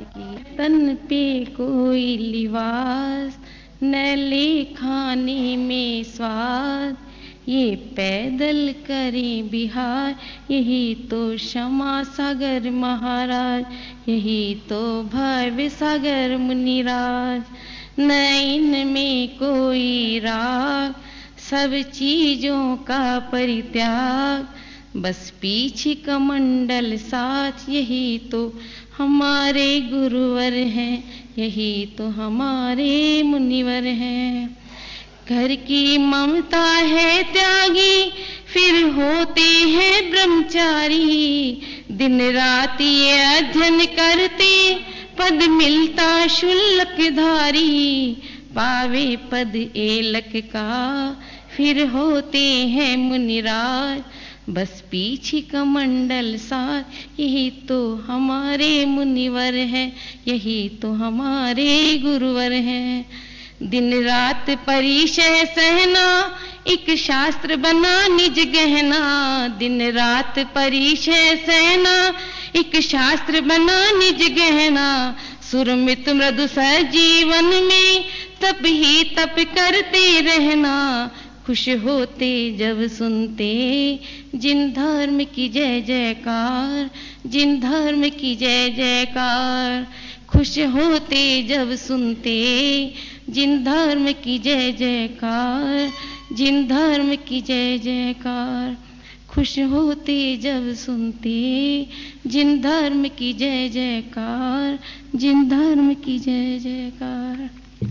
कि तन पे कोई लिबास न ले खाने में स्वाद, ये पैदल करें बिहार, यही तो क्षमा सागर महाराज, यही तो भव्य सागर मुनिराज। न इनमें कोई राग, सब चीजों का परित्याग, बस पीछे कमंडल साथ, यही तो हमारे गुरुवर हैं, यही तो हमारे मुनिवर हैं। घर की ममता है त्यागी, फिर होते हैं ब्रह्मचारी, दिन रात ये अध्ययन करते, पद मिलता शुल्क धारी, पावे पद एलक का, फिर होते हैं मुनिराज, बस पीछे कमंडल साथ, यही तो हमारे मुनिवर हैं, यही तो हमारे गुरुवर हैं। दिन रात परिचय सहना, एक शास्त्र बना निज गहना, दिन रात परिचय सहना, एक शास्त्र बना निज गहना, सुरमित मृदु सजीवन में तप ही तप करते रहना, खुश होते जब सुनते जिन धर्म की जय जयकार, जिन धर्म की जय जयकार, खुश होते जब सुनते जिन धर्म की जय जयकार, जिन धर्म की जय जयकार, खुश होते जब सुनते जिन धर्म की जय जयकार, जिन धर्म की जय जयकार।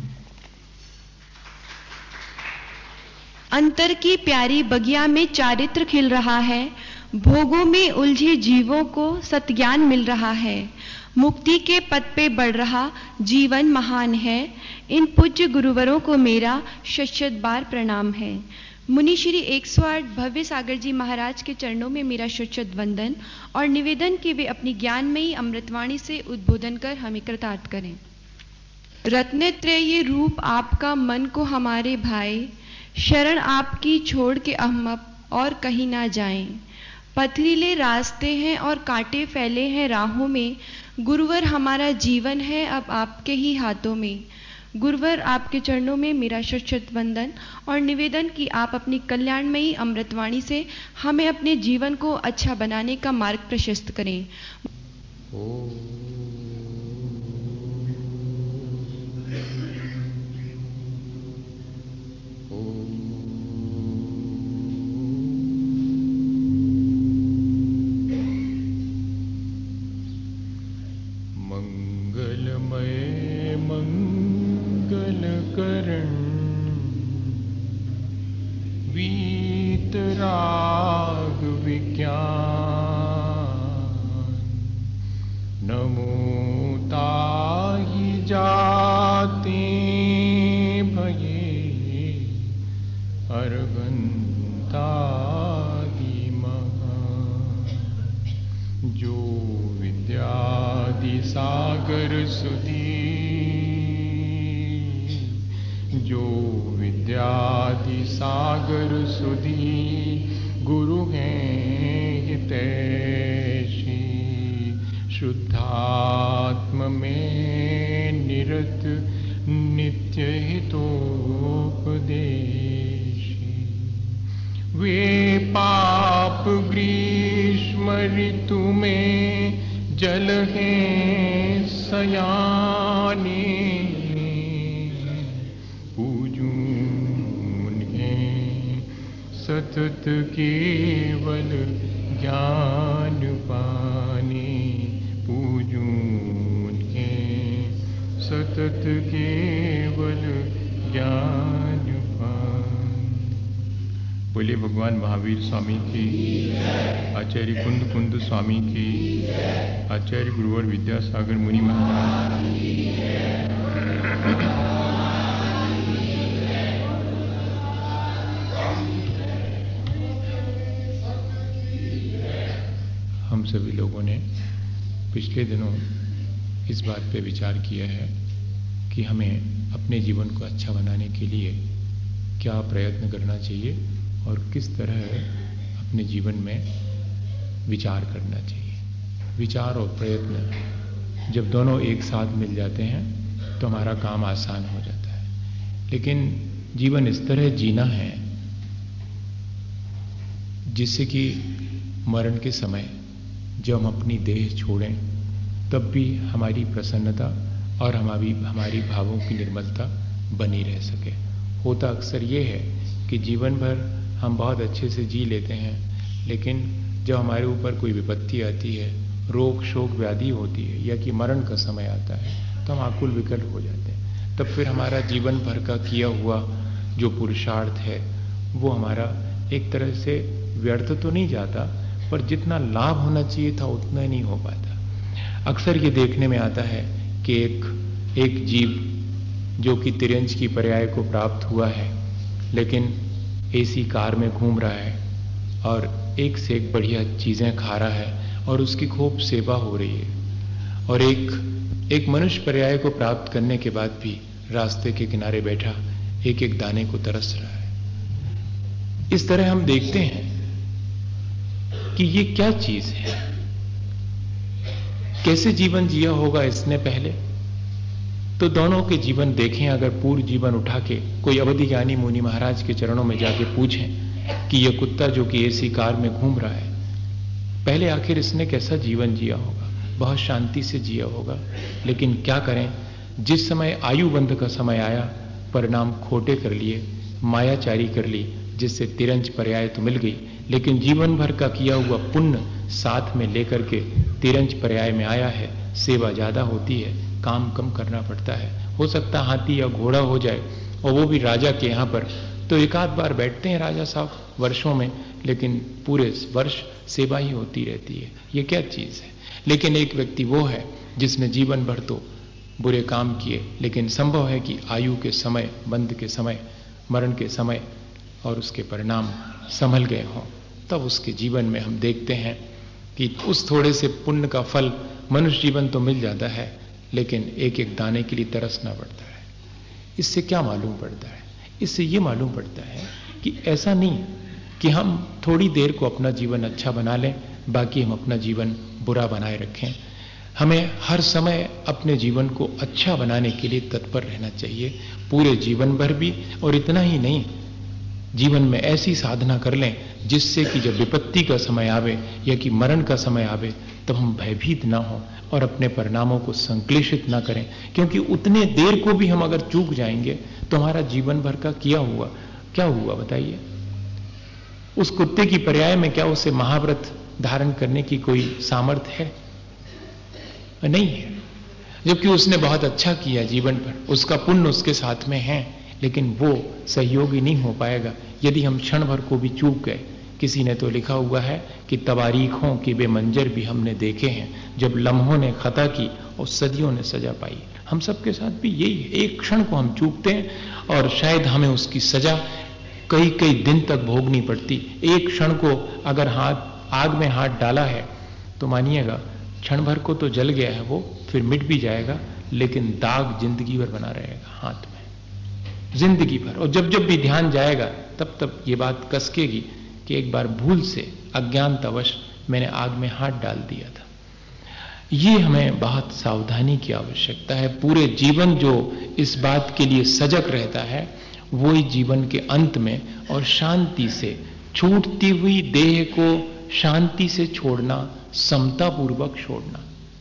अंतर की प्यारी बगिया में चारित्र खिल रहा है, भोगों में उलझे जीवों को सत्ज्ञान मिल रहा है, मुक्ति के पद पे बढ़ रहा जीवन महान है, इन पूज्य गुरुवरों को मेरा शत बार प्रणाम है। मुनि श्री 108 भव्य सागर जी महाराज के चरणों में मेरा शत वंदन और निवेदन कि वे अपनी ज्ञानमयी अमृतवाणी से उद्बोधन कर हमें कृतार्थ करें। रत्नत्रयी रूप आपका मन को हमारे भाए, शरण आपकी छोड़ के हम अब और कहीं ना जाएं, पथरीले रास्ते हैं और कांटे फैले हैं राहों में, गुरुवर हमारा जीवन है अब आपके ही हाथों में। गुरुवर आपके चरणों में मेरा शत वंदन और निवेदन कि आप अपनी कल्याणमयी अमृतवाणी से हमें अपने जीवन को अच्छा बनाने का मार्ग प्रशस्त करें। वीतराग विज्ञान नमो ताहि जाते भये अर्गंतादि महान, जो विद्यादि सागर सुधी, जो विद्यादि सागर सुधी, गुरु हैं हितैषी, शुद्धात्म में निरत नित्य हितोपदेशी, वे पाप ग्रीष्म ऋतु में जल हैं सयाने, सतत केवल ज्ञान पाने, पूजूं के सतत केवल ज्ञान पाने। बोले भगवान महावीर स्वामी की, आचार्य कुंद कुंद स्वामी की, आचार्य गुरुवर विद्यासागर मुनि महाराज की। हम सभी लोगों ने पिछले दिनों इस बात पे विचार किया है कि हमें अपने जीवन को अच्छा बनाने के लिए क्या प्रयत्न करना चाहिए और किस तरह अपने जीवन में विचार करना चाहिए। विचार और प्रयत्न जब दोनों एक साथ मिल जाते हैं तो हमारा काम आसान हो जाता है। लेकिन जीवन इस तरह जीना है जिससे कि मरण के समय जब हम अपनी देह छोड़ें तब भी हमारी प्रसन्नता और हमारी भावों की निर्मलता बनी रह सके। होता अक्सर ये है कि जीवन भर हम बहुत अच्छे से जी लेते हैं, लेकिन जब हमारे ऊपर कोई विपत्ति आती है, रोग शोक व्याधि होती है या कि मरण का समय आता है तो हम आकुल विकल हो जाते हैं। तब फिर हमारा जीवन भर का किया हुआ जो पुरुषार्थ है वो हमारा एक तरह से व्यर्थ तो नहीं जाता, पर जितना लाभ होना चाहिए था उतना ही नहीं हो पाता। अक्सर ये देखने में आता है कि एक जीव जो कि तिर्यंच की पर्याय को प्राप्त हुआ है, लेकिन एसी कार में घूम रहा है और एक से एक बढ़िया चीजें खा रहा है और उसकी खूब सेवा हो रही है, और एक मनुष्य पर्याय को प्राप्त करने के बाद भी रास्ते के किनारे बैठा एक एक दाने को तरस रहा है। इस तरह हम देखते हैं कि ये क्या चीज है, कैसे जीवन जिया होगा इसने पहले। तो दोनों के जीवन देखें, अगर पूर्ण जीवन उठा के कोई अवधि ज्ञानी मुनि महाराज के चरणों में जाके पूछें कि यह कुत्ता जो कि एसी कार में घूम रहा है, पहले आखिर इसने कैसा जीवन जिया होगा, बहुत शांति से जिया होगा। लेकिन क्या करें, जिस समय आयु बंध का समय आया, परिणाम खोटे कर लिए, मायाचारी कर ली, जिससे तिरंच पर्याय तो मिल गई, लेकिन जीवन भर का किया हुआ पुण्य साथ में लेकर के तिरंच पर्याय में आया है। सेवा ज्यादा होती है, काम कम करना पड़ता है। हो सकता हाथी या घोड़ा हो जाए, और वो भी राजा के यहाँ पर, तो एक आध बार बैठते हैं राजा साहब वर्षों में, लेकिन पूरे वर्ष सेवा ही होती रहती है। ये क्या चीज है। लेकिन एक व्यक्ति वो है जिसने जीवन भर तो बुरे काम किए, लेकिन संभव है कि आयु के समय, बंध के समय, मरण के समय और उसके परिणाम संभल गए हों, तब उसके जीवन में हम देखते हैं कि उस थोड़े से पुण्य का फल मनुष्य जीवन तो मिल जाता है, लेकिन एक एक दाने के लिए तरसना पड़ता है। इससे क्या मालूम पड़ता है? इससे ये मालूम पड़ता है कि ऐसा नहीं कि हम थोड़ी देर को अपना जीवन अच्छा बना लें, बाकी हम अपना जीवन बुरा बनाए रखें। हमें हर समय अपने जीवन को अच्छा बनाने के लिए तत्पर रहना चाहिए, पूरे जीवन भर भी। और इतना ही नहीं, जीवन में ऐसी साधना कर लें जिससे कि जब विपत्ति का समय आवे या कि मरण का समय आवे, तब हम भयभीत ना हो और अपने परिणामों को संक्लेशित ना करें। क्योंकि उतने देर को भी हम अगर चूक जाएंगे तो हमारा जीवन भर का किया हुआ क्या हुआ, बताइए। उस कुत्ते की पर्याय में क्या उसे महाव्रत धारण करने की कोई सामर्थ्य है? नहीं है। जबकि उसने बहुत अच्छा किया जीवन भर, उसका पुण्य उसके साथ में है, लेकिन वो सहयोगी नहीं हो पाएगा यदि हम क्षण भर को भी चूक गए। किसी ने तो लिखा हुआ है कि तवारीखों के बेमंजर भी हमने देखे हैं, जब लम्हों ने खता की और सदियों ने सजा पाई। हम सबके साथ भी यही है, एक क्षण को हम चूकते हैं और शायद हमें उसकी सजा कई कई दिन तक भोगनी पड़ती। एक क्षण को अगर आग में हाथ डाला है तो मानिएगा क्षण भर को तो जल गया है वो, फिर मिट भी जाएगा, लेकिन दाग जिंदगी भर बना रहेगा हाथ में, जिंदगी भर। और जब जब भी ध्यान जाएगा तब तब ये बात कसकेगी कि एक बार भूल से अज्ञानतावश मैंने आग में हाथ डाल दिया था। ये हमें बहुत सावधानी की आवश्यकता है। पूरे जीवन जो इस बात के लिए सजग रहता है, वो ही जीवन के अंत में और शांति से छूटती हुई देह को शांति से छोड़ना, समता पूर्वक छोड़ना,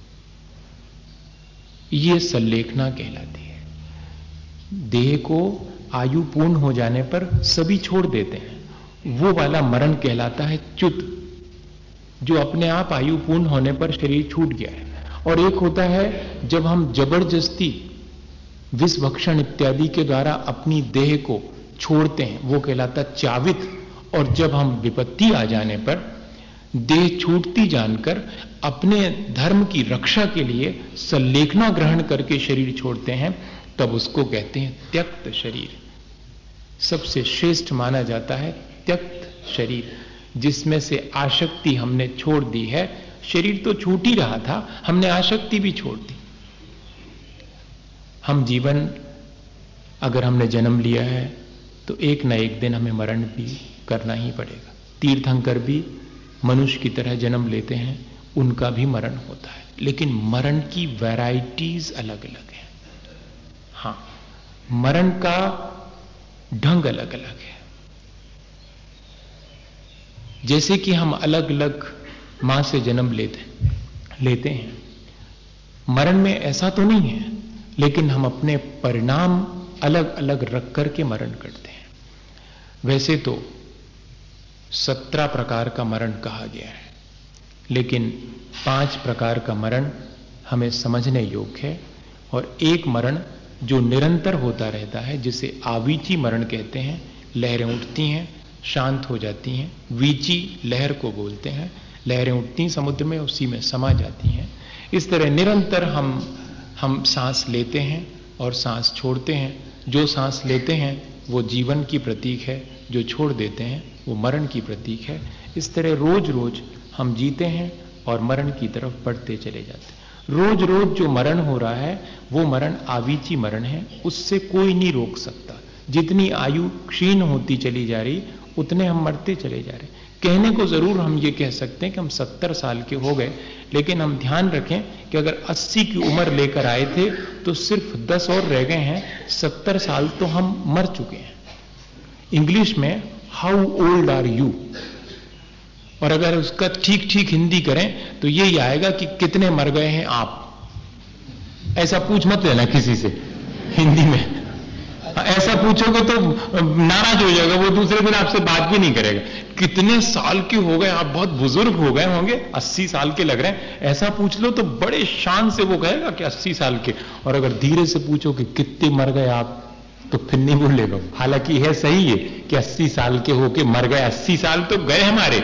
ये संलेखना कहलाती है। देह को आयु पूर्ण हो जाने पर सभी छोड़ देते हैं, वो वाला मरण कहलाता है च्युत, जो अपने आप आयु पूर्ण होने पर शरीर छूट गया है। और एक होता है जब हम जबरदस्ती विष भक्षण इत्यादि के द्वारा अपनी देह को छोड़ते हैं, वो कहलाता च्यावित। और जब हम विपत्ति आ जाने पर देह छूटती जानकर अपने धर्म की रक्षा के लिए संलेखना ग्रहण करके शरीर छोड़ते हैं, तब उसको कहते हैं त्यक्त शरीर। सबसे श्रेष्ठ माना जाता है त्यक्त शरीर, जिसमें से आसक्ति हमने छोड़ दी है। शरीर तो छूट ही रहा था, हमने आसक्ति भी छोड़ दी। हम जीवन अगर हमने जन्म लिया है तो एक ना एक दिन हमें मरण भी करना ही पड़ेगा। तीर्थंकर भी मनुष्य की तरह जन्म लेते हैं, उनका भी मरण होता है, लेकिन मरण की वैरायटीज अलग अलग है। हाँ, मरण का ढंग अलग अलग है। जैसे कि हम अलग अलग मां से जन्म लेते हैं, मरण में ऐसा तो नहीं है, लेकिन हम अपने परिणाम अलग अलग रख करके मरण करते हैं। वैसे तो 17 प्रकार का मरण कहा गया है, लेकिन 5 प्रकार का मरण हमें समझने योग्य है, और एक मरण जो निरंतर होता रहता है, जिसे आवीची मरण कहते हैं। लहरें उठती हैं, शांत हो जाती हैं, वीची लहर को बोलते हैं। लहरें उठती समुद्र में, उसी में समा जाती हैं। इस तरह निरंतर हम सांस लेते हैं और सांस छोड़ते हैं। जो सांस लेते हैं वो जीवन की प्रतीक है, जो छोड़ देते हैं वो मरण की प्रतीक है। इस तरह रोज रोज हम जीते हैं और मरण की तरफ बढ़ते चले जाते हैं। रोज रोज जो मरण हो रहा है वो मरण आवीची मरण है, उससे कोई नहीं रोक सकता। जितनी आयु क्षीण होती चली जा रही, उतने हम मरते चले जा रहे। कहने को जरूर हम ये कह सकते हैं कि हम 70 साल के हो गए, लेकिन हम ध्यान रखें कि अगर 80 की उम्र लेकर आए थे तो सिर्फ 10 और रह गए हैं। 70 साल तो हम मर चुके हैं। इंग्लिश में हाउ ओल्ड आर यू, और अगर उसका ठीक ठीक हिंदी करें तो यही आएगा कि कितने मर गए हैं आप। ऐसा पूछ मत लेना किसी से हिंदी में, ऐसा पूछोगे तो नाराज हो जाएगा, वो दूसरे दिन आपसे बात भी नहीं करेगा। कितने साल के हो गए आप, बहुत बुजुर्ग हो गए होंगे, 80 साल के लग रहे हैं, ऐसा पूछ लो तो बड़े शान से वो कहेगा कि 80 साल के। और अगर धीरे से पूछो कि कितने मर गए आप, तो फिर नहीं बोलेगा। हालांकि है सही है कि 80 साल के होके मर गए, 80 साल तो गए हमारे।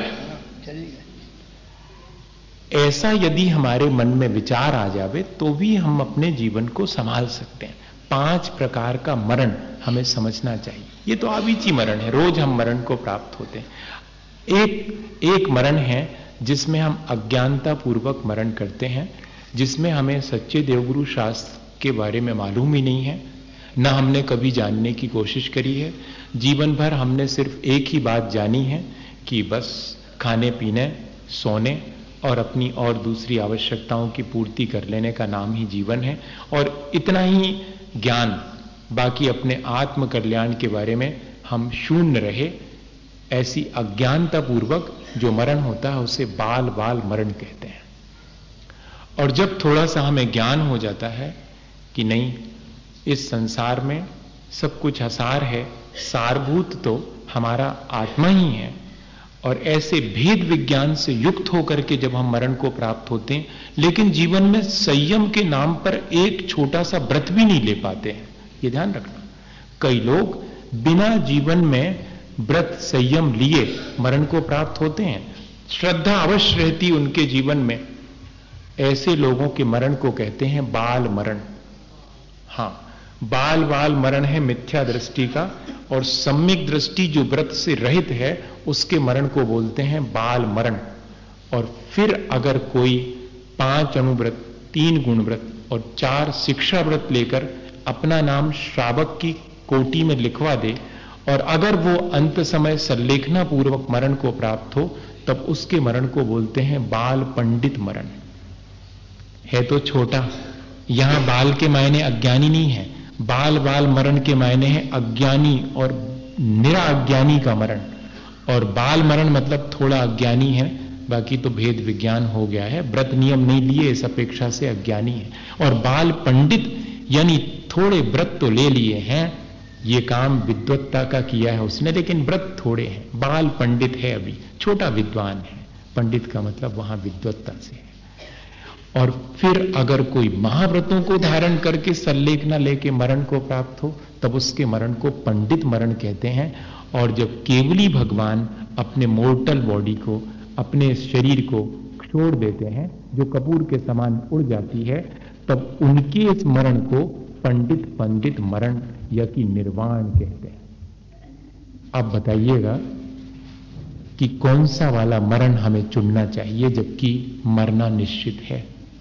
ऐसा यदि हमारे मन में विचार आ जावे तो भी हम अपने जीवन को संभाल सकते हैं। 5 प्रकार का मरण हमें समझना चाहिए। ये तो आवीची मरण है, रोज हम मरण को प्राप्त होते हैं। एक मरण है जिसमें हम अज्ञानता पूर्वक मरण करते हैं, जिसमें हमें सच्चे देवगुरु शास्त्र के बारे में मालूम ही नहीं है, न हमने कभी जानने की कोशिश करी है। जीवन भर हमने सिर्फ एक ही बात जानी है कि बस खाने पीने, सोने और अपनी और दूसरी आवश्यकताओं की पूर्ति कर लेने का नाम ही जीवन है, और इतना ही ज्ञान। बाकी अपने आत्म कल्याण के बारे में हम शून्य रहे। ऐसी अज्ञानता पूर्वक जो मरण होता है उसे बाल बाल मरण कहते हैं। और जब थोड़ा सा हमें ज्ञान हो जाता है कि नहीं, इस संसार में सब कुछ असार है, सारभूत तो हमारा आत्मा ही है, और ऐसे भेद विज्ञान से युक्त होकर के जब हम मरण को प्राप्त होते हैं, लेकिन जीवन में संयम के नाम पर एक छोटा सा व्रत भी नहीं ले पाते हैं, ये ध्यान रखना। कई लोग बिना जीवन में व्रत संयम लिए मरण को प्राप्त होते हैं। श्रद्धा अवश्य रहती उनके जीवन में। ऐसे लोगों के मरण को कहते हैं बाल मरण। हाँ, बाल बाल मरण है मिथ्या दृष्टि का, और सम्यक दृष्टि जो व्रत से रहित है उसके मरण को बोलते हैं बाल मरण। और फिर अगर कोई 5 अणुव्रत, 3 गुण व्रत और 4 शिक्षा व्रत लेकर अपना नाम श्रावक की कोटि में लिखवा दे, और अगर वो अंत समय संलेखना पूर्वक मरण को प्राप्त हो, तब उसके मरण को बोलते हैं बाल पंडित मरण। है तो छोटा, यहां बाल के मायने अज्ञानी नहीं है, बाल बाल मरण के मायने है अज्ञानी और निराज्ञानी का मरण। और बाल मरण मतलब थोड़ा अज्ञानी है, बाकी तो भेद विज्ञान हो गया है, व्रत नियम नहीं लिए इस अपेक्षा से अज्ञानी है। और बाल पंडित यानी थोड़े व्रत तो ले लिए हैं, ये काम विद्वत्ता का किया है उसने, लेकिन व्रत थोड़े हैं। बाल पंडित है, अभी छोटा विद्वान है। पंडित का मतलब वहां विद्वत्ता से है। और फिर अगर कोई महाव्रतों को धारण करके संलेखना लेके मरण को प्राप्त हो, तब उसके मरण को पंडित मरण कहते हैं। और जब केवली भगवान अपने मोर्टल बॉडी को, अपने शरीर को छोड़ देते हैं, जो कपूर के समान उड़ जाती है, तब उनके इस मरण को पंडित मरण या कि निर्वाण कहते हैं। अब बताइएगा कि कौन सा वाला मरण हमें चुनना चाहिए, जबकि मरना निश्चित है।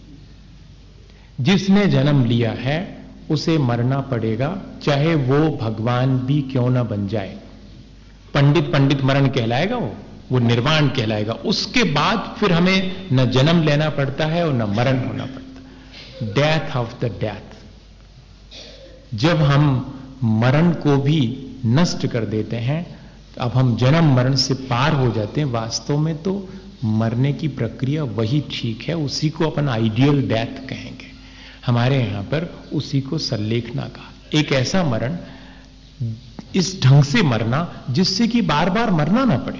जिसने जन्म लिया है उसे मरना पड़ेगा, चाहे वो भगवान भी क्यों ना बन जाए। पंडित मरण कहलाएगा वो, वो निर्वाण कहलाएगा। उसके बाद फिर हमें न जन्म लेना पड़ता है और न मरण होना पड़ता। Death of the death. जब हम मरण को भी नष्ट कर देते हैं, तो अब हम जन्म मरण से पार हो जाते हैं। वास्तव में तो मरने की प्रक्रिया वही ठीक है, उसी को अपन आइडियल डेथ कहेंगे। हमारे यहां पर उसी को सल्लेखना कहा। एक ऐसा मरण, इस ढंग से मरना जिससे कि बार बार मरना ना पड़े।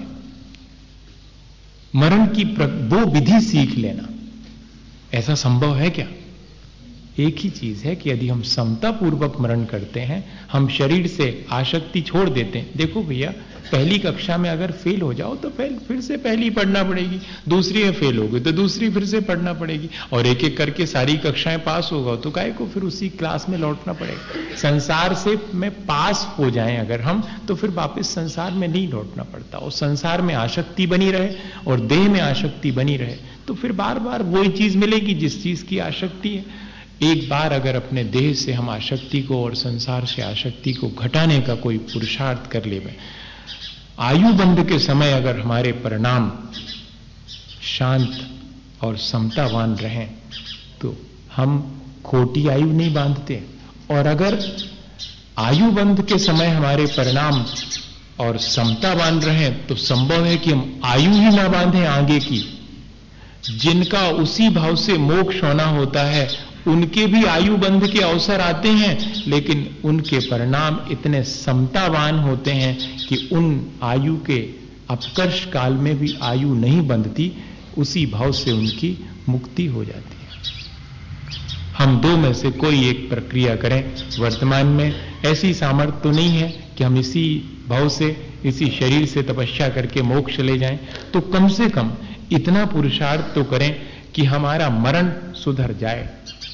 मरण की वो विधि सीख लेना, ऐसा संभव है क्या? एक ही चीज है कि यदि हम समतापूर्वक मरण करते हैं, हम शरीर से आसक्ति छोड़ देते हैं। देखो भैया, पहली कक्षा में अगर फेल हो जाओ तो फिर से पहली पढ़ना पड़ेगी, दूसरी में फेल हो गई तो दूसरी फिर से पढ़ना पड़ेगी, और एक एक करके सारी कक्षाएं पास होगा तो काहे को फिर उसी क्लास में लौटना पड़ेगा। संसार से में पास हो जाएं अगर हम, तो फिर वापस संसार में नहीं लौटना पड़ता। और संसार में आसक्ति बनी रहे और देह में आसक्ति बनी रहे तो फिर बार बार वही चीज मिलेगी जिस चीज की आसक्ति है। एक बार अगर अपने देह से हम आसक्ति को और संसार से आसक्ति को घटाने का कोई पुरुषार्थ कर ले, आयु बंध के समय अगर हमारे परिणाम शांत और समतावान रहें तो हम खोटी आयु नहीं बांधते। और अगर आयु बंध के समय हमारे परिणाम और समतावान रहें तो संभव है कि हम आयु ही ना बांधें आगे की। जिनका उसी भाव से मोक्ष होना होता है उनके भी आयु बंध के अवसर आते हैं, लेकिन उनके परिणाम इतने समतावान होते हैं कि उन आयु के अपकर्ष काल में भी आयु नहीं बंधती, उसी भाव से उनकी मुक्ति हो जाती है। हम दो में से कोई एक प्रक्रिया करें। वर्तमान में ऐसी सामर्थ्य तो नहीं है कि हम इसी भाव से, इसी शरीर से तपस्या करके मोक्ष ले जाएं, तो कम से कम इतना पुरुषार्थ तो करें कि हमारा मरण सुधर जाए,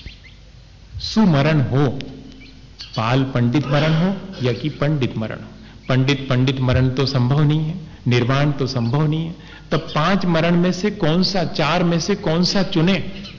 सुमरण हो। बाल पंडित मरण हो या कि पंडित मरण हो। पंडित मरण तो संभव नहीं है, निर्वाण तो संभव नहीं है। तब 5 मरण में से कौन सा, 4 में से कौन सा चुने?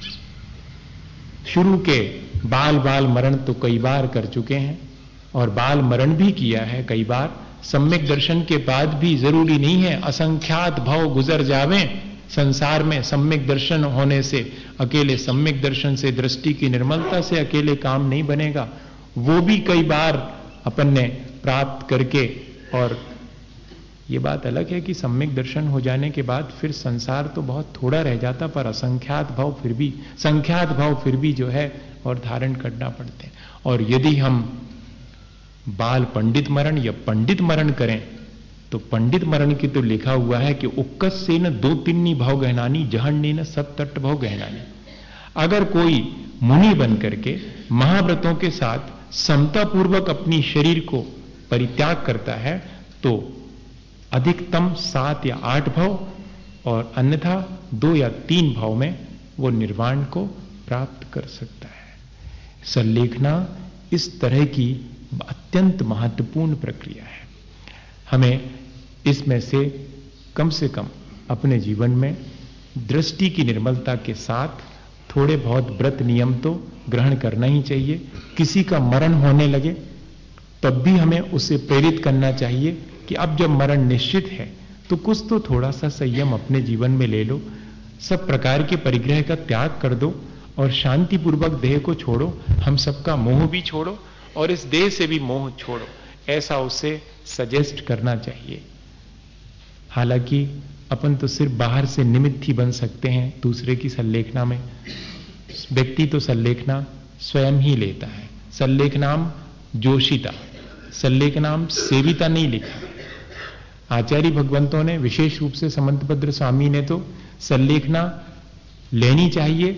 शुरू के बाल मरण तो कई बार कर चुके हैं और बाल मरण भी किया है कई बार। सम्यक दर्शन के बाद भी जरूरी नहीं है असंख्यात भाव गुजर जावें संसार में। सम्यक दर्शन होने से, अकेले सम्यक दर्शन से, दृष्टि की निर्मलता से अकेले काम नहीं बनेगा। वो भी कई बार अपन ने प्राप्त करके, और ये बात अलग है कि सम्यक दर्शन हो जाने के बाद फिर संसार तो बहुत थोड़ा रह जाता, पर असंख्यात भाव फिर भी, संख्यात भाव फिर भी जो है और धारण करना पड़ते हैं। और यदि हम बाल पंडित मरण या पंडित मरण करें तो पंडित मरण की तो लिखा हुआ है कि उक्कस से न 2-3 भाव गहनानी, जहन्नी न 7 भाव गहनानी। अगर कोई मुनि बन करके महाव्रतों के साथ समतापूर्वक अपनी शरीर को परित्याग करता है तो अधिकतम 7 या 8 भाव और अन्यथा 2 या 3 भाव में वो निर्वाण को प्राप्त कर सकता है। सल्लेखना इस तरह की अत्यंत महत्वपूर्ण प्रक्रिया है। हमें इसमें से कम अपने जीवन में दृष्टि की निर्मलता के साथ थोड़े बहुत व्रत नियम तो ग्रहण करना ही चाहिए। किसी का मरण होने लगे तब भी हमें उसे प्रेरित करना चाहिए कि अब जब मरण निश्चित है तो कुछ तो थोड़ा सा संयम अपने जीवन में ले लो, सब प्रकार के परिग्रह का त्याग कर दो और शांतिपूर्वक देह को छोड़ो। हम सबका मोह भी छोड़ो और इस देह से भी मोह छोड़ो, ऐसा उसे सजेस्ट करना चाहिए। हालांकि अपन तो सिर्फ बाहर से निमित्त ही बन सकते हैं दूसरे की सल्लेखना में। व्यक्ति तो सल्लेखना स्वयं ही लेता है। सल्लेखनाम जोशिता, सल्लेखनाम सेविता नहीं लिखा है। आचार्य भगवंतों ने, विशेष रूप से समंतभद्र स्वामी ने तो सल्लेखना लेनी चाहिए,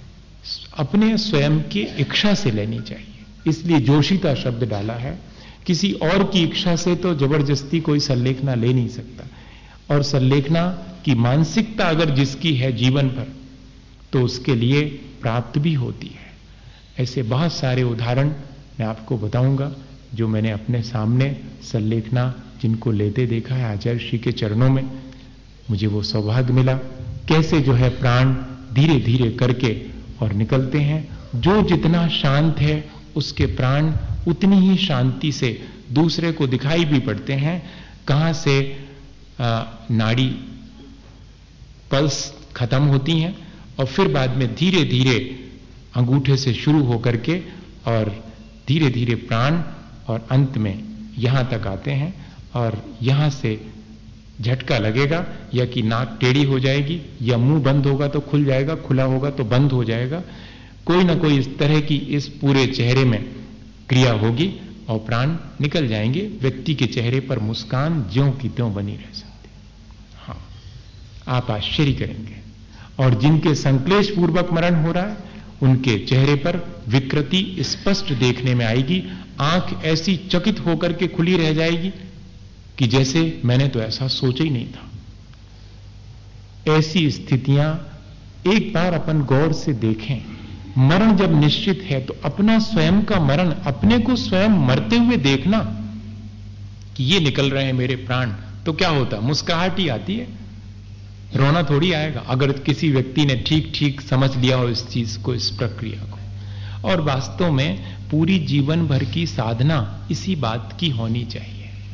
अपने स्वयं की इच्छा से लेनी चाहिए, इसलिए जोशिता शब्द डाला है। किसी और की इच्छा से तो जबरदस्ती कोई सल्लेखना ले नहीं सकता। और सल्लेखना की मानसिकता अगर जिसकी है जीवन भर तो उसके लिए प्राप्त भी होती है। ऐसे बहुत सारे उदाहरण मैं आपको बताऊंगा जो मैंने अपने सामने सल्लेखना जिनको लेते देखा है आचार्य श्री के चरणों में। मुझे वो सौभाग्य मिला कैसे जो है प्राण धीरे धीरे करके और निकलते हैं। जो जितना शांत है उसके प्राण उतनी ही शांति से दूसरे को दिखाई भी पड़ते हैं। कहां से नाड़ी पल्स खत्म होती हैं और फिर बाद में धीरे धीरे अंगूठे से शुरू होकर के और धीरे धीरे प्राण और अंत में यहां तक आते हैं और यहां से झटका लगेगा या कि नाक टेढ़ी हो जाएगी या मुंह बंद होगा तो खुल जाएगा, खुला होगा तो बंद हो जाएगा। कोई ना कोई इस तरह की इस पूरे चेहरे में क्रिया होगी और प्राण निकल जाएंगे। व्यक्ति के चेहरे पर मुस्कान ज्यों की त्यों बनी रह सकती। हाँ, आप आश्चर्य करेंगे। और जिनके संक्लेश पूर्वक मरण हो रहा है उनके चेहरे पर विकृति स्पष्ट देखने में आएगी। आंख ऐसी चकित होकर के खुली रह जाएगी कि जैसे मैंने तो ऐसा सोचा ही नहीं था। ऐसी स्थितियां एक बार अपन गौर से देखें। मरण जब निश्चित है तो अपना स्वयं का मरण, अपने को स्वयं मरते हुए देखना कि ये निकल रहे हैं मेरे प्राण, तो क्या होता? मुस्कुराहट ही आती है, रोना थोड़ी आएगा, अगर किसी व्यक्ति ने ठीक ठीक समझ लिया हो इस चीज को, इस प्रक्रिया को। और वास्तव में पूरी जीवन भर की साधना इसी बात की होनी चाहिए।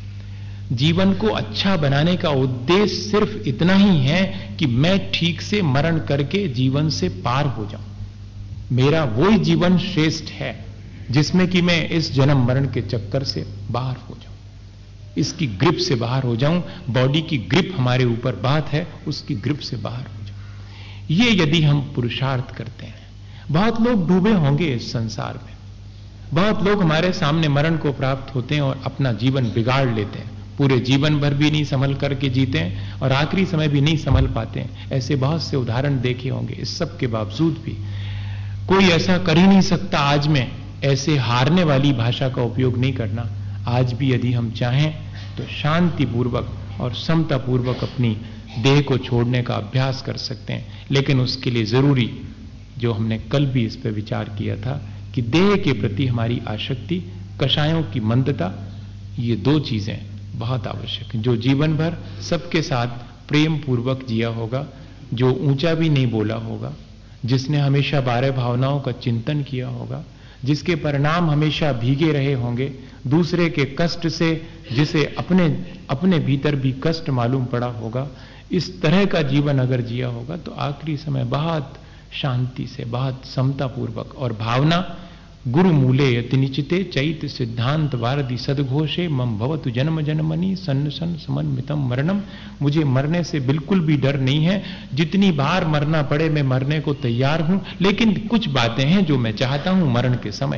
जीवन को अच्छा बनाने का उद्देश्य सिर्फ इतना ही है कि मैं ठीक से मरण करके जीवन से पार हो जाऊं। मेरा वही जीवन श्रेष्ठ है जिसमें कि मैं इस जन्म मरण के चक्कर से बाहर हो जाऊं, इसकी ग्रिप से बाहर हो जाऊं। बॉडी की ग्रिप हमारे ऊपर बात है, उसकी ग्रिप से बाहर हो जाऊं। ये यदि हम पुरुषार्थ करते हैं, बहुत लोग डूबे होंगे इस संसार में, बहुत लोग हमारे सामने मरण को प्राप्त होते हैं और अपना जीवन बिगाड़ लेते हैं, पूरे जीवन भर भी नहीं संभल करके जीते हैं और आखिरी समय भी नहीं संभल पाते हैं। ऐसे बहुत से उदाहरण देखे होंगे। इस सब के बावजूद भी कोई ऐसा कर ही नहीं सकता आज में ऐसे हारने वाली भाषा का उपयोग नहीं करना। आज भी यदि हम चाहें तो शांतिपूर्वक और समतापूर्वक अपनी देह को छोड़ने का अभ्यास कर सकते हैं। लेकिन उसके लिए जरूरी, जो हमने कल भी इस पर विचार किया था, कि देह के प्रति हमारी आसक्ति, कषायों की मंदता, ये दो चीजें बहुत आवश्यक है। जो जीवन भर सबके साथ प्रेम पूर्वक जिया होगा, जो ऊंचा भी नहीं बोला होगा, जिसने हमेशा 12 भावनाओं का चिंतन किया होगा, जिसके परिणाम हमेशा भीगे रहे होंगे, दूसरे के कष्ट से जिसे अपने भीतर भी कष्ट मालूम पड़ा होगा, इस तरह का जीवन अगर जिया होगा तो आखिरी समय बहुत शांति से, बहुत समता पूर्वक और भावना गुरु मूले यति निचिते चैत सिद्धांत वारदि सदघोषे मम भवतु जन्म जन्मनि सन्न सन समन्वितम मरणम। मुझे मरने से बिल्कुल भी डर नहीं है, जितनी बार मरना पड़े मैं मरने को तैयार हूं। लेकिन कुछ बातें हैं जो मैं चाहता हूं मरण के समय,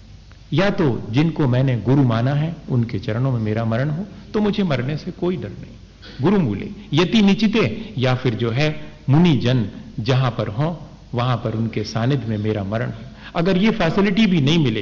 या तो जिनको मैंने गुरु माना है उनके चरणों में मेरा मरण हो, तो मुझे मरने से कोई डर नहीं। गुरु मूले यति निचिते, या फिर जो है मुनि जन जहां पर हो वहां पर उनके सानिध्य में मेरा मरण हो। अगर ये फैसिलिटी भी नहीं मिले,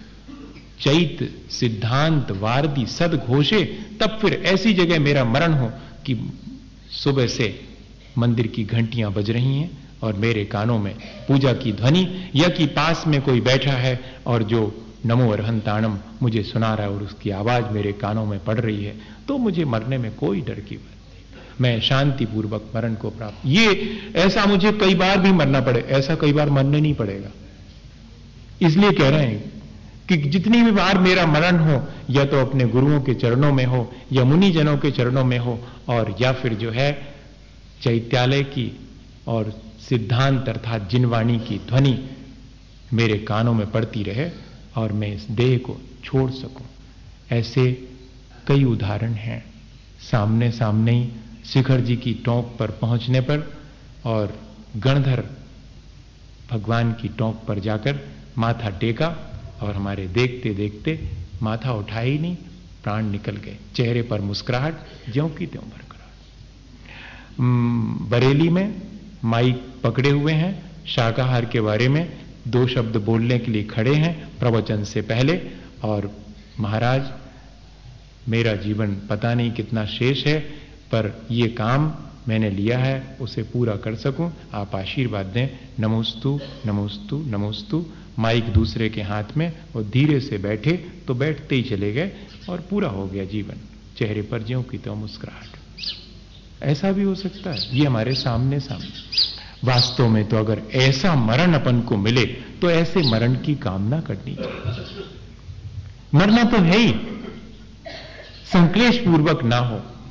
चैत सिद्धांत वारदी सदघोषे, तब फिर ऐसी जगह मेरा मरण हो कि सुबह से मंदिर की घंटियां बज रही हैं और मेरे कानों में पूजा की ध्वनि, या कि पास में कोई बैठा है और जो नमो अरहंताणम मुझे सुना रहा है और उसकी आवाज मेरे कानों में पड़ रही है, तो मुझे मरने में कोई डर की बात नहीं। मैं शांतिपूर्वक मरण को प्राप्त, ये ऐसा मुझे कई बार भी मरना पड़े, ऐसा कई बार मरने नहीं पड़ेगा। इसलिए कह रहे हैं कि जितनी भी बार मेरा मरण हो, या तो अपने गुरुओं के चरणों में हो, या मुनि जनों के चरणों में हो, और या फिर जो है चैत्यालय की और सिद्धांत अर्थात जिनवाणी की ध्वनि मेरे कानों में पड़ती रहे और मैं इस देह को छोड़ सकूं। ऐसे कई उदाहरण हैं। सामने सामने ही शिखर जी की टोंक पर पहुंचने पर और गणधर भगवान की टोंक पर जाकर माथा टेका और हमारे देखते देखते माथा उठा ही नहीं, प्राण निकल गए। चेहरे पर मुस्कुराहट ज्यों की त्यों बरकरार। बरेली में माइक पकड़े हुए हैं, शाकाहार के बारे में 2 शब्द बोलने के लिए खड़े हैं प्रवचन से पहले। और महाराज, मेरा जीवन पता नहीं कितना शेष है, पर ये काम मैंने लिया है उसे पूरा कर सकूं, आप आशीर्वाद दें। नमोस्तु नमोस्तु नमोस्तु। माइक दूसरे के हाथ में, और धीरे से बैठे तो बैठते ही चले गए और पूरा हो गया जीवन। चेहरे पर ज्यों की त्यों मुस्कुराहट। ऐसा भी हो सकता है, ये हमारे सामने सामने। वास्तव में तो अगर ऐसा मरण अपन को मिले तो ऐसे मरण की कामना करनी चाहिए। मरना तो है ही, संक्लेश पूर्वक ना हो,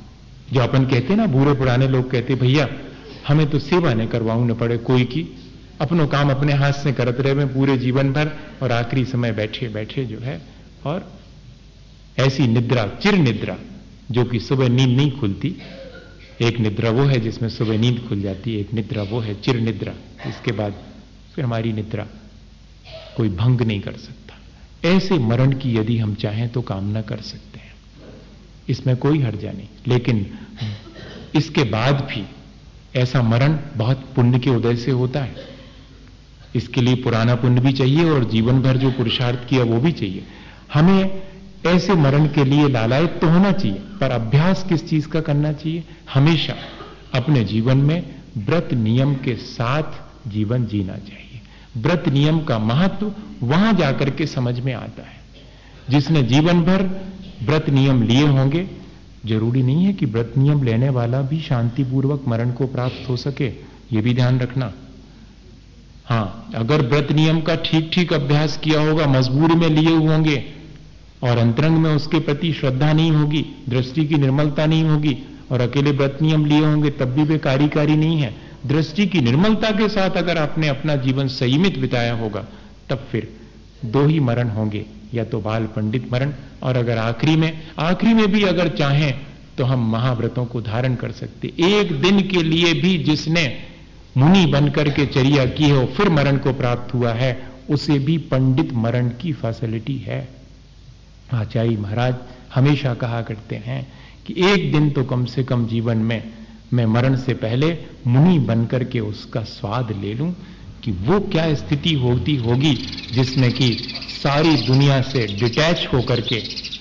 जो अपन कहते हैं ना, बूढ़े पुराने लोग कहते भैया हमें तो सेवा नहीं करवाऊं न पड़े कोई की, अपनों काम अपने हाथ से करते रहे में पूरे जीवन भर, और आखिरी समय बैठे बैठे जो है, और ऐसी निद्रा, चिर निद्रा, जो कि सुबह नींद नहीं खुलती। एक निद्रा वो है जिसमें सुबह नींद खुल जाती है, एक निद्रा वो है चिर निद्रा, इसके बाद फिर हमारी निद्रा कोई भंग नहीं कर सकता। ऐसे मरण की यदि हम चाहें तो कामना कर सकते हैं, इसमें कोई हर्जा नहीं। लेकिन इसके बाद भी ऐसा मरण बहुत पुण्य के उदय से होता है। इसके लिए पुराना पुण्य भी चाहिए और जीवन भर जो पुरुषार्थ किया वो भी चाहिए। हमें ऐसे मरण के लिए लालायित तो होना चाहिए, पर अभ्यास किस चीज का करना चाहिए? हमेशा अपने जीवन में व्रत नियम के साथ जीवन जीना चाहिए। व्रत नियम का महत्व वहां जाकर के समझ में आता है। जिसने जीवन भर व्रत नियम लिए होंगे, जरूरी नहीं है कि व्रत नियम लेने वाला भी शांतिपूर्वक मरण को प्राप्त हो सके, ये भी ध्यान रखना। हां, अगर व्रत नियम का ठीक ठीक अभ्यास किया होगा, मजबूरी में लिए हुए होंगे और अंतरंग में उसके प्रति श्रद्धा नहीं होगी, दृष्टि की निर्मलता नहीं होगी, और अकेले व्रत नियम लिए होंगे तब भी वे कार्यकारी नहीं है, दृष्टि की निर्मलता के साथ अगर आपने अपना जीवन संयमित बिताया होगा, तब फिर दो ही मरण होंगे, या तो बाल पंडित मरण, और अगर आखिरी में भी अगर चाहें तो हम महाव्रतों को धारण कर सकते। एक दिन के लिए भी जिसने मुनि बनकर के चर्या की है और फिर मरण को प्राप्त हुआ है, उसे भी पंडित मरण की फैसिलिटी है। आचार्य महाराज हमेशा कहा करते हैं कि एक दिन तो कम से कम जीवन में मैं मरण से पहले मुनि बनकर के उसका स्वाद ले लूं कि वो क्या स्थिति होगी जिसमें कि सारी दुनिया से डिटैच होकर के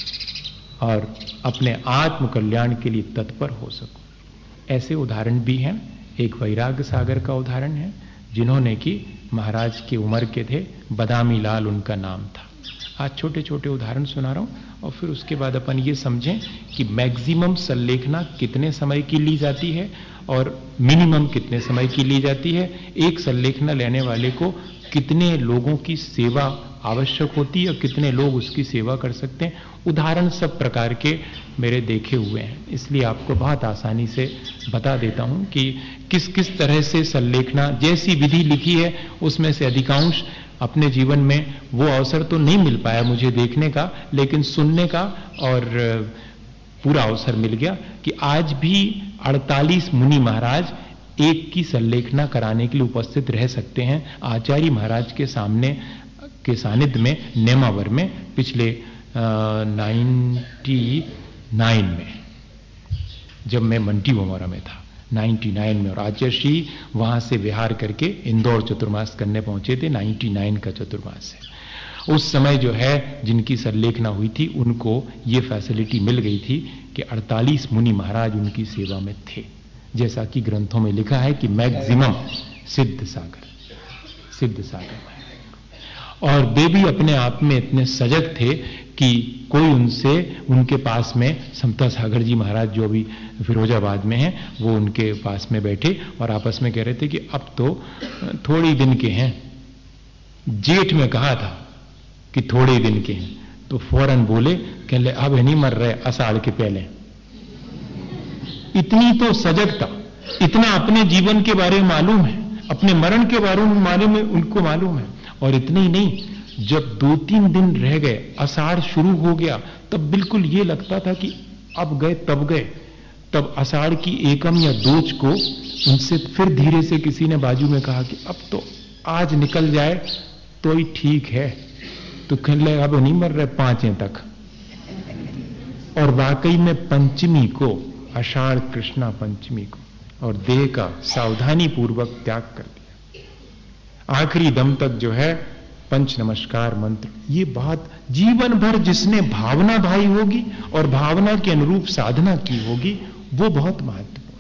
और अपने आत्म कल्याण के लिए तत्पर हो सकूं। ऐसे उदाहरण भी हैं। एक वैराग्य सागर का उदाहरण है, जिन्होंने कि महाराज की उम्र के थे, बदामी लाल उनका नाम था। आज छोटे छोटे उदाहरण सुना रहा हूं और फिर उसके बाद अपन ये समझें कि मैक्सिमम संलेखना कितने समय की ली जाती है और मिनिमम कितने समय की ली जाती है। एक संलेखना लेने वाले को कितने लोगों की सेवा आवश्यक होती है और कितने लोग उसकी सेवा कर सकते हैं। उदाहरण सब प्रकार के मेरे देखे हुए हैं, इसलिए आपको बहुत आसानी से बता देता हूं कि किस किस तरह से संलेखना, जैसी विधि लिखी है उसमें से अधिकांश अपने जीवन में वो अवसर तो नहीं मिल पाया मुझे देखने का, लेकिन सुनने का और पूरा अवसर मिल गया कि आज भी 48 मुनि महाराज एक की संलेखना कराने के लिए उपस्थित रह सकते हैं आचार्य महाराज के सामने के सानिध्य में, नेमावर में, पिछले 99 में, जब मैं मंटी मोमोरा में था 99 में, और आचार्य श्री वहां से विहार करके इंदौर चतुर्मास करने पहुंचे थे 99 का चतुर्मास है। उस समय जो है जिनकी संलेखना हुई थी उनको ये फैसिलिटी मिल गई थी कि 48 मुनि महाराज उनकी सेवा में थे, जैसा कि ग्रंथों में लिखा है कि मैक्सिमम सिद्ध सागर में। और वे भी अपने आप में इतने सजग थे कि कोई उनके पास में, समता सागर जी महाराज जो अभी फिरोजाबाद में हैं, वो उनके पास में बैठे और आपस में कह रहे थे कि अब तो थोड़े दिन के हैं। जेठ में कहा था कि थोड़े दिन के हैं, तो फौरन बोले कह ले अब नहीं मर रहे, आषाढ़ के पहले। इतनी तो सजगता, इतना अपने जीवन के बारे में मालूम है, अपने मरण के बारे में उनको मालूम है। और इतने ही नहीं, जब 2-3 दिन रह गए, आषाढ़ शुरू हो गया, तब बिल्कुल ये लगता था कि अब गए तब गए। तब आषाढ़ की एकम या दोज को उनसे फिर धीरे से किसी ने बाजू में कहा कि अब तो आज निकल जाए तो ही ठीक है, तो कहने लगे अब नहीं मर रहे 5 तक। और वाकई में पंचमी को, आषाढ़ कृष्णा पंचमी को, और देह का सावधानी पूर्वक त्याग कर दिया। आखिरी दम तक जो है पंच नमस्कार मंत्र, ये बात जीवन भर जिसने भावना भाई होगी और भावना के अनुरूप साधना की होगी, वो बहुत महत्वपूर्ण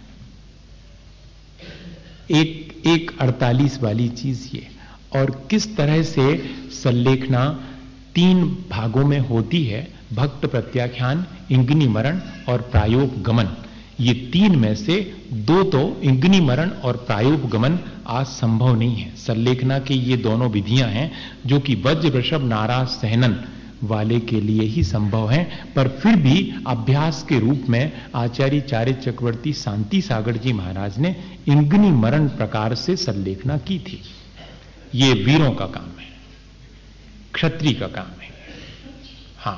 है। एक 48 वाली चीज ये, और किस तरह से संलेखना 3 भागों में होती है, भक्त प्रत्याख्यान, इंगनी मरण और प्रायोग गमन। ये 3 में से 2 तो इंगनी मरण और प्रायोग गमन आज संभव नहीं है। संलेखना की ये दोनों विधियां हैं जो कि वज्र वृषभ नाराज सहनन वाले के लिए ही संभव है। पर फिर भी अभ्यास के रूप में आचार्य चार्य चक्रवर्ती शांति सागर जी महाराज ने इंगनी मरण प्रकार से सल्लेखना की थी। ये वीरों का काम है, क्षत्रिय का काम है। हां,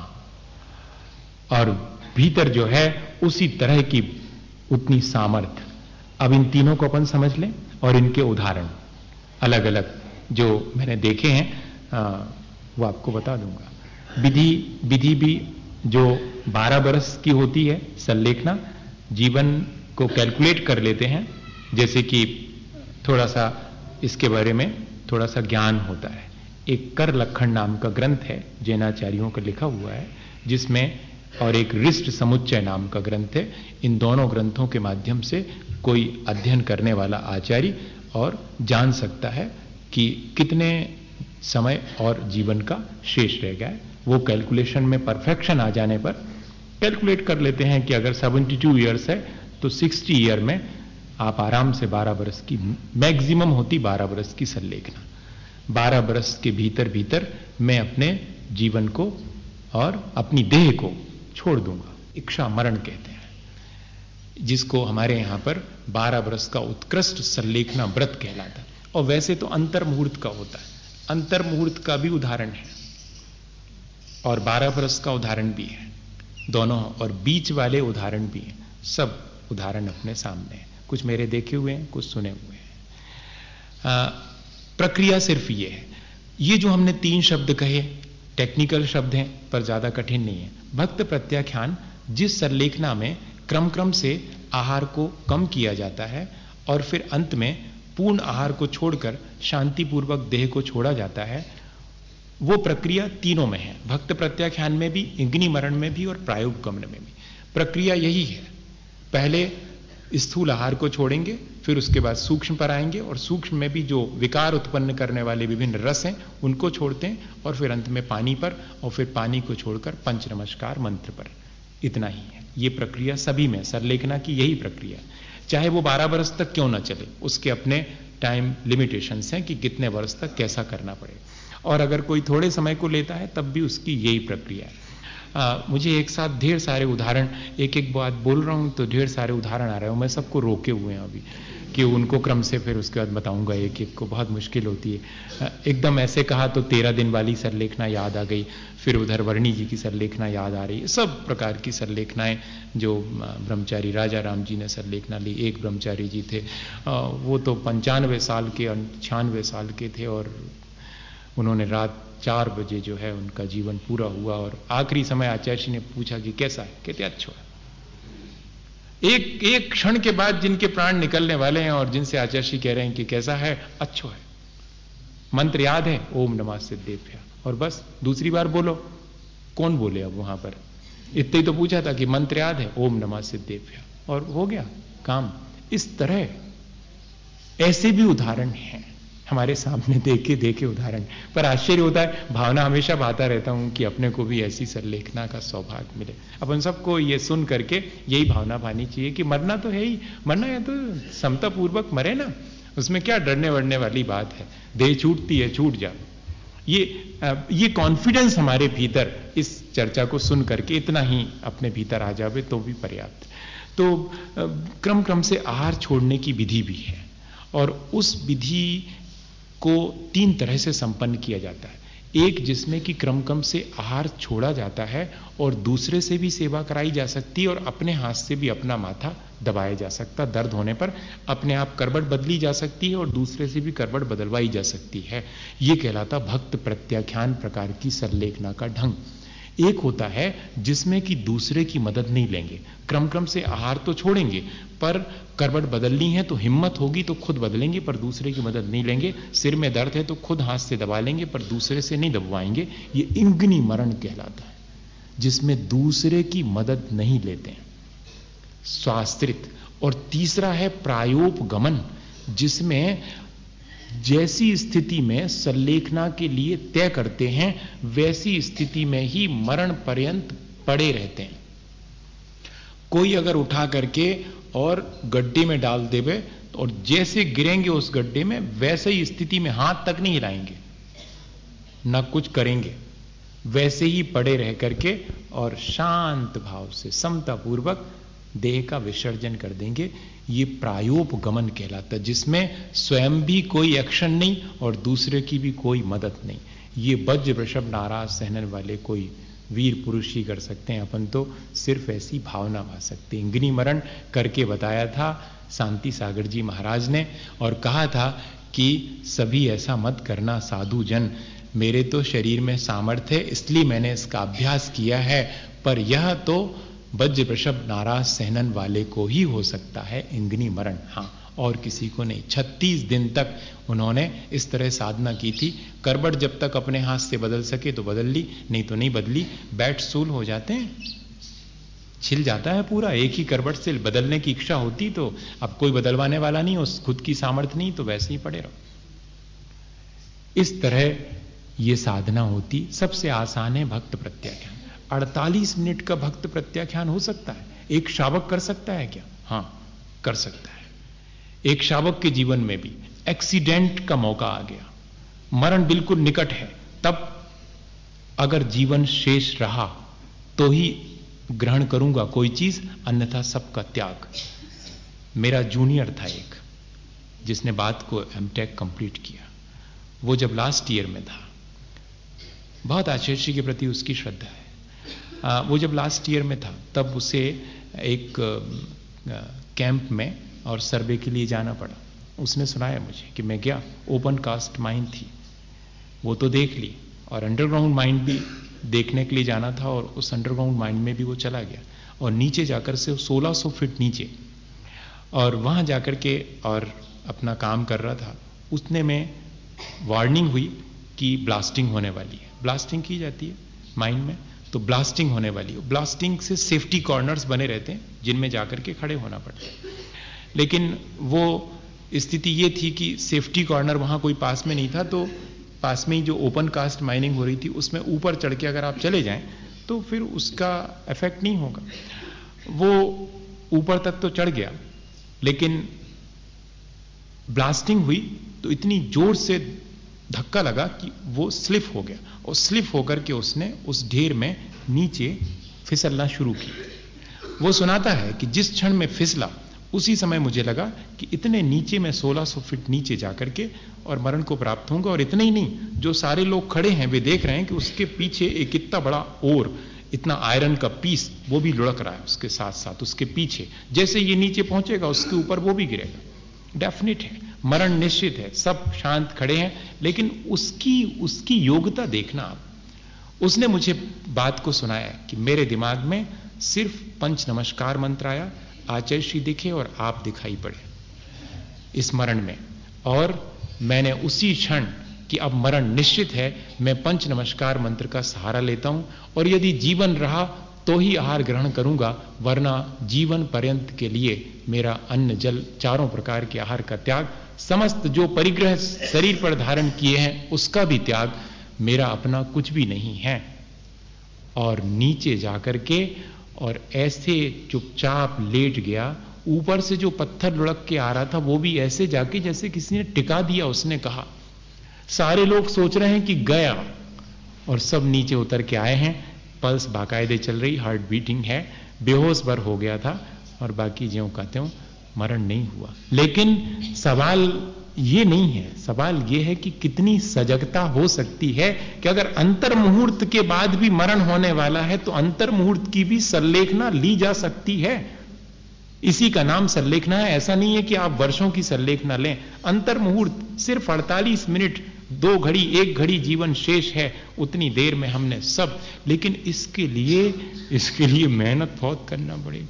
और भीतर जो है उसी तरह की उतनी सामर्थ्य। अब इन तीनों को अपन समझ लें और इनके उदाहरण अलग अलग जो मैंने देखे हैं वो आपको बता दूंगा। विधि भी जो 12 बरस की होती है सल्लेखना, जीवन को कैलकुलेट कर लेते हैं। जैसे कि थोड़ा सा इसके बारे में थोड़ा सा ज्ञान होता है। एक कर लखन नाम का ग्रंथ है, जैनाचार्यों का लिखा हुआ है, जिसमें और एक रिष्ट समुच्चय नाम का ग्रंथ है। इन दोनों ग्रंथों के माध्यम से कोई अध्ययन करने वाला आचार्य और जान सकता है कि कितने समय और जीवन का शेष रह गया है। वो कैलकुलेशन में परफेक्शन आ जाने पर कैलकुलेट कर लेते हैं कि अगर 72 ईयर्स है तो 60 ईयर में आप आराम से 12 बरस की, मैक्सिमम होती 12 बरस की सल्लेखना। 12 बरस के भीतर भीतर मैं अपने जीवन को और अपनी देह को छोड़ दूंगा। इच्छा मरण कहते हैं, जिसको हमारे यहां पर 12 बरस का उत्कृष्ट सल्लेखना व्रत कहलाता है। और वैसे तो अंतर मुहूर्त का होता है, अंतर मुहूर्त का भी उदाहरण है और 12 बरस का उदाहरण भी है दोनों, और बीच वाले उदाहरण भी हैं। सब उदाहरण अपने सामने हैं, कुछ मेरे देखे हुए हैं, कुछ सुने हुए हैं। प्रक्रिया सिर्फ ये है। ये जो हमने 3 शब्द कहे टेक्निकल शब्द हैं पर ज्यादा कठिन नहीं है। भक्त प्रत्याख्यान, जिस सल्लेखना में क्रम क्रम से आहार को कम किया जाता है और फिर अंत में पूर्ण आहार को छोड़कर शांतिपूर्वक देह को छोड़ा जाता है, वो प्रक्रिया तीनों में है। भक्त प्रत्याख्यान में भी, इंगनी मरण में भी और प्रायोपगमन में भी। प्रक्रिया यही है, पहले स्थूल आहार को छोड़ेंगे, फिर उसके बाद सूक्ष्म पर आएंगे और सूक्ष्म में भी जो विकार उत्पन्न करने वाले विभिन्न रस हैं उनको छोड़ते हैं, और फिर अंत में पानी पर, और फिर पानी को छोड़कर पंच नमस्कार मंत्र पर। इतना ही है ये प्रक्रिया सभी में, सल्लेखना की यही प्रक्रिया। चाहे वो 12 बरस तक क्यों ना चले, उसके अपने टाइम लिमिटेशंस हैं कि कितने वर्ष तक कैसा करना पड़ेगा। और अगर कोई थोड़े समय को लेता है तब भी उसकी यही प्रक्रिया है। मुझे एक साथ ढेर सारे उदाहरण, एक एक बात बोल रहा हूं तो ढेर सारे उदाहरण आ रहे हैं। मैं सबको रोके हुए हैं अभी कि उनको क्रम से फिर उसके बाद बताऊंगा एक एक को, बहुत मुश्किल होती है। एकदम ऐसे कहा तो 13 दिन वाली सरलेखना याद आ गई, फिर उधर वर्णी जी की सरलेखना याद आ रही है। सब प्रकार की सरलेखनाएं जो ब्रह्मचारी राजा राम जी ने सरलेखना ली। एक ब्रह्मचारी जी थे, वो तो 95 साल के 96 साल के थे और उन्होंने रात 4 बजे जो है उनका जीवन पूरा हुआ। और आखिरी समय आचार्य जी ने पूछा कि कैसा है, कहते अच्छा है। एक क्षण के बाद जिनके प्राण निकलने वाले हैं और जिनसे आचार्य जी कह रहे हैं कि कैसा है, अच्छा है। मंत्र याद है, ओम नमः सिद्धेभ्यः, और बस दूसरी बार बोलो। कौन बोले अब वहां पर, इतने ही तो पूछा था कि मंत्र याद है, ओम नमः सिद्धेभ्यः, और हो गया काम। इस तरह ऐसे भी उदाहरण हैं हमारे सामने, देखे उदाहरण। पर आश्चर्य होता है, भावना हमेशा भाता रहता हूं कि अपने को भी ऐसी सरलेखना का सौभाग्य मिले। अपन सबको ये सुन करके यही भावना भानी चाहिए कि मरना तो है ही, मरना है तो समता पूर्वक मरे ना, उसमें क्या डरने वरने वाली बात है। देह छूटती है, छूट जाओ। ये कॉन्फिडेंस हमारे भीतर इस चर्चा को सुन करके इतना ही अपने भीतर आ जावे तो भी पर्याप्त। तो क्रम क्रम से आहार छोड़ने की विधि भी है, और उस विधि को 3 तरह से संपन्न किया जाता है। एक जिसमें कि क्रम से आहार छोड़ा जाता है, और दूसरे से भी सेवा कराई जा सकती है, और अपने हाथ से भी अपना माथा दबाया जा सकता, दर्द होने पर अपने आप करवट बदली जा सकती है और दूसरे से भी करवट बदलवाई जा सकती है। ये कहलाता भक्त प्रत्याख्यान प्रकार की सरलेखना का ढंग। एक होता है जिसमें कि दूसरे की मदद नहीं लेंगे, क्रम से आहार तो छोड़ेंगे, पर करवट बदलनी है तो हिम्मत होगी तो खुद बदलेंगे, पर दूसरे की मदद नहीं लेंगे। सिर में दर्द है तो खुद हाथ से दबा लेंगे, पर दूसरे से नहीं दबवाएंगे। ये इंगनी मरण कहलाता है, जिसमें दूसरे की मदद नहीं लेते हैं, स्वाश्रित। और तीसरा है प्रायोपगमन, जिसमें जैसी स्थिति में सल्लेखना के लिए तय करते हैं वैसी स्थिति में ही मरण पर्यंत पड़े रहते हैं। कोई अगर उठा करके और गड्ढे में डाल देवे और जैसे गिरेंगे उस गड्ढे में, वैसे ही स्थिति में हाथ तक नहीं हिलाएंगे, ना कुछ करेंगे, वैसे ही पड़े रह करके और शांत भाव से समता पूर्वक देह का विसर्जन कर देंगे। ये प्रायोपगमन कहलाता है, जिसमें स्वयं भी कोई एक्शन नहीं और दूसरे की भी कोई मदद नहीं। ये वज्र वृषभ नाराज सहने वाले कोई वीर पुरुष ही कर सकते हैं, अपन तो सिर्फ ऐसी भावना भा सकते हैं। इंगनी मरण करके बताया था शांति सागर जी महाराज ने, और कहा था कि सभी ऐसा मत करना साधु जन, मेरे तो शरीर में सामर्थ्य है इसलिए मैंने इसका अभ्यास किया है, पर यह तो वज्र वृषभ नाराज सहनन वाले को ही हो सकता है इंगनी मरण, हाँ, और किसी को नहीं। 36 दिन तक उन्होंने इस तरह साधना की थी। करबट जब तक अपने हाथ से बदल सके तो बदल ली, नहीं तो नहीं बदली। बैट सूल हो जाते हैं, छिल जाता है पूरा। एक ही करबट से बदलने की इच्छा होती तो अब कोई बदलवाने वाला नहीं, उस खुद की सामर्थ्य नहीं, तो वैसे ही पड़े रहो। इस तरह ये साधना होती। सबसे आसान है भक्त प्रत्याख्यान। 48 मिनट का भक्त प्रत्याख्यान हो सकता है। एक शावक कर सकता है क्या? हां, कर सकता है। एक शावक के जीवन में भी एक्सीडेंट का मौका आ गया, मरण बिल्कुल निकट है, तब अगर जीवन शेष रहा तो ही ग्रहण करूंगा कोई चीज, अन्यथा सबका त्याग। मेरा जूनियर था एक, जिसने बात को एमटेक कंप्लीट किया। वो जब लास्ट ईयर में था, बहुत आचार्य जी के प्रति उसकी श्रद्धा है। वो जब लास्ट ईयर में था तब उसे एक कैंप में और सर्वे के लिए जाना पड़ा। उसने सुनाया मुझे कि मैं गया, ओपन कास्ट माइन थी, वो तो देख ली, और अंडरग्राउंड माइन भी देखने के लिए जाना था, और उस अंडरग्राउंड माइन में भी वो चला गया, और नीचे जाकर से 1600 फीट नीचे, और वहां जाकर के और अपना काम कर रहा था। उतने में वार्निंग हुई कि ब्लास्टिंग होने वाली है। ब्लास्टिंग की जाती है माइन में, तो ब्लास्टिंग होने वाली है। ब्लास्टिंग से सेफ्टी कॉर्नर्स बने रहते हैं जिनमें जाकर के खड़े होना पड़ता है, लेकिन वो स्थिति ये थी कि सेफ्टी कॉर्नर वहां कोई पास में नहीं था, तो पास में ही जो ओपन कास्ट माइनिंग हो रही थी उसमें ऊपर चढ़ के अगर आप चले जाएं तो फिर उसका इफेक्ट नहीं होगा। वो ऊपर तक तो चढ़ गया, लेकिन ब्लास्टिंग हुई तो इतनी जोर से धक्का लगा कि वो स्लिप हो गया, और स्लिप होकर के उसने उस ढेर में नीचे फिसलना शुरू किया। वो सुनाता है कि जिस क्षण में फिसला उसी समय मुझे लगा कि इतने नीचे में 1600 फीट नीचे जाकर के और मरण को प्राप्त होऊंगा। और इतना ही नहीं, जो सारे लोग खड़े हैं वे देख रहे हैं कि उसके पीछे एक इतना बड़ा ओर, इतना आयरन का पीस वो भी लुढ़क रहा है उसके साथ साथ उसके पीछे। जैसे ये नीचे पहुंचेगा उसके ऊपर वो भी गिरेगा। डेफिनेट है, मरण निश्चित है। सब शांत खड़े हैं, लेकिन उसकी योग्यता देखना आप। उसने मुझे बात को सुनाया कि मेरे दिमाग में सिर्फ पंच नमस्कार मंत्र आया, आचार्य श्री दिखे और आप दिखाई पड़े इस मरण में, और मैंने उसी क्षण कि अब मरण निश्चित है, मैं पंच नमस्कार मंत्र का सहारा लेता हूं, और यदि जीवन रहा तो ही आहार ग्रहण करूंगा, वरना जीवन पर्यंत के लिए मेरा अन्न जल चारों प्रकार के आहार का त्याग, समस्त जो परिग्रह शरीर पर धारण किए हैं उसका भी त्याग, मेरा अपना कुछ भी नहीं है। और नीचे जाकर के और ऐसे चुपचाप लेट गया। ऊपर से जो पत्थर लुढ़क के आ रहा था वो भी ऐसे जाके जैसे किसी ने टिका दिया। उसने कहा, सारे लोग सोच रहे हैं कि गया, और सब नीचे उतर के आए हैं। पल्स बाकायदे चल रही, हार्ट बीटिंग है। बेहोश भर हो गया था, और बाकी ज्यों का त्यों, मरण नहीं हुआ। लेकिन सवाल ये नहीं है, सवाल ये है कि कितनी सजगता हो सकती है कि अगर अंतर मुहूर्त के बाद भी मरण होने वाला है तो अंतर मुहूर्त की भी संलेखना ली जा सकती है। इसी का नाम संलेखना है। ऐसा नहीं है कि आप वर्षों की संलेखना लें। अंतर मुहूर्त सिर्फ 48 मिनट, 2 घड़ी, 1 घड़ी जीवन शेष है, उतनी देर में हमने सब। लेकिन इसके लिए मेहनत बहुत करना पड़ेगी,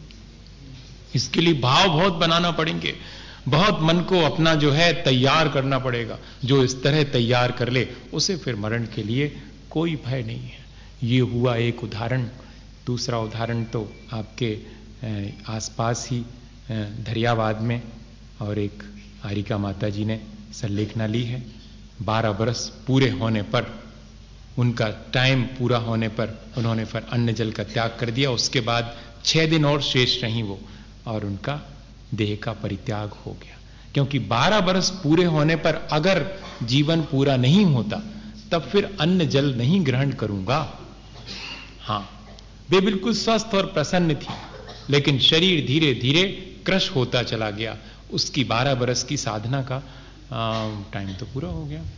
इसके लिए भाव बहुत बनाना पड़ेंगे, बहुत मन को अपना जो है तैयार करना पड़ेगा। जो इस तरह तैयार कर ले उसे फिर मरण के लिए कोई भय नहीं है। ये हुआ एक उदाहरण। दूसरा उदाहरण तो आपके आसपास ही धरियावाद में, और एक हारिका माता जी ने संलेखना ली है। 12 बरस पूरे होने पर, उनका टाइम पूरा होने पर उन्होंने फिर अन्न जल का त्याग कर दिया। उसके बाद 6 दिन और शेष रही वो, और उनका देह का परित्याग हो गया। क्योंकि 12 बरस पूरे होने पर अगर जीवन पूरा नहीं होता तब फिर अन्न जल नहीं ग्रहण करूंगा, हाँ, वे बिल्कुल स्वस्थ और प्रसन्न थी, लेकिन शरीर धीरे धीरे क्रश होता चला गया। उसकी 12 बरस की साधना का टाइम तो पूरा हो गया।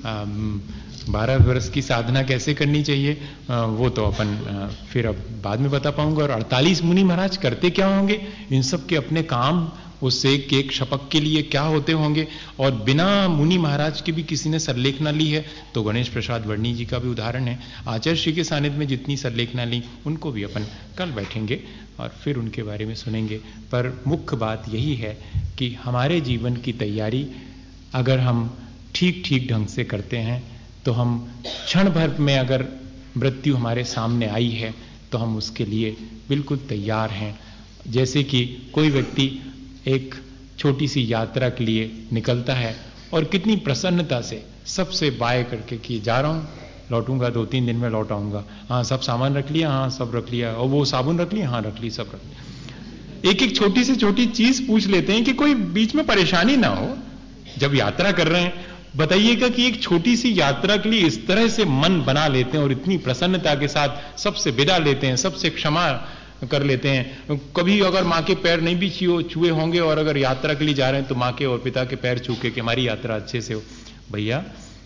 12 बरस की साधना कैसे करनी चाहिए वो तो अपन फिर अब बाद में बता पाऊंगा। और 48 मुनि महाराज करते क्या होंगे, इन सब के अपने काम उससे एक शपक के लिए क्या होते होंगे। और बिना मुनि महाराज की भी किसी ने सरलेखना ली है तो गणेश प्रसाद वर्णी जी का भी उदाहरण है। आचार्य श्री के सानिध्य में जितनी सरलेखना ली उनको भी अपन कल बैठेंगे और फिर उनके बारे में सुनेंगे। पर मुख्य बात यही है कि हमारे जीवन की तैयारी अगर हम ठीक ठीक ढंग से करते हैं तो हम क्षण भर में अगर मृत्यु हमारे सामने आई है तो हम उसके लिए बिल्कुल तैयार हैं। जैसे कि कोई व्यक्ति एक छोटी सी यात्रा के लिए निकलता है और कितनी प्रसन्नता से सबसे बाय करके कि जा रहा हूं, लौटूंगा 2-3 दिन में लौट आऊंगा, हाँ सब सामान रख लिया, हाँ सब रख लिया, और वो साबुन रख लिया, हाँ रख ली, सब रख लिया। एक एक छोटी से छोटी चीज पूछ लेते हैं कि कोई बीच में परेशानी ना हो जब यात्रा कर रहे हैं। बताइएगा कि एक छोटी सी यात्रा के लिए इस तरह से मन बना लेते हैं और इतनी प्रसन्नता के साथ सबसे विदा लेते हैं, सबसे क्षमा कर लेते हैं। कभी अगर माँ के पैर नहीं भी छुए होंगे और अगर यात्रा के लिए जा रहे हैं तो माँ के और पिता के पैर छू के कि हमारी यात्रा अच्छे से हो। भैया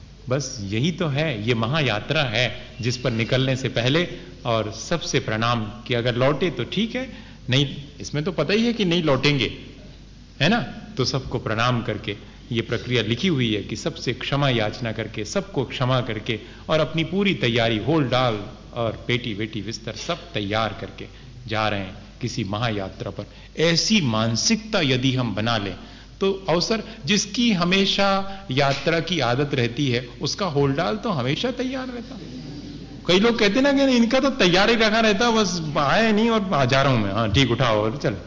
बस यही तो है, ये महायात्रा है जिस पर निकलने से पहले और सबसे प्रणाम कि अगर लौटे तो ठीक है, नहीं इसमें तो पता ही है कि नहीं लौटेंगे, है ना, तो सबको प्रणाम करके ये प्रक्रिया लिखी हुई है कि सबसे क्षमा याचना करके, सबको क्षमा करके और अपनी पूरी तैयारी होल डाल और पेटी वेटी बिस्तर सब तैयार करके जा रहे हैं किसी महायात्रा पर। ऐसी मानसिकता यदि हम बना लें तो अवसर, जिसकी हमेशा यात्रा की आदत रहती है उसका होल डाल तो हमेशा तैयार रहता। कई लोग कहते ना कि इनका तो तैयार ही रखा रहता, बस आए नहीं और जा रहा हूं मैं, हाँ ठीक उठाओ और चल।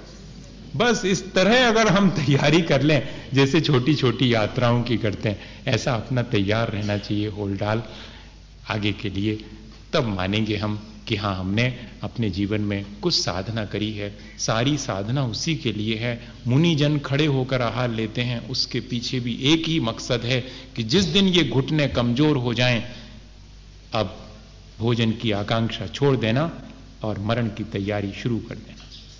बस इस तरह अगर हम तैयारी कर लें जैसे छोटी छोटी यात्राओं की करते हैं, ऐसा अपना तैयार रहना चाहिए होल डाल आगे के लिए। तब मानेंगे हम कि हाँ हमने अपने जीवन में कुछ साधना करी है। सारी साधना उसी के लिए है। मुनि जन खड़े होकर आहार लेते हैं, उसके पीछे भी एक ही मकसद है कि जिस दिन ये घुटने कमजोर हो जाएं, अब भोजन की आकांक्षा छोड़ देना और मरण की तैयारी शुरू कर देना।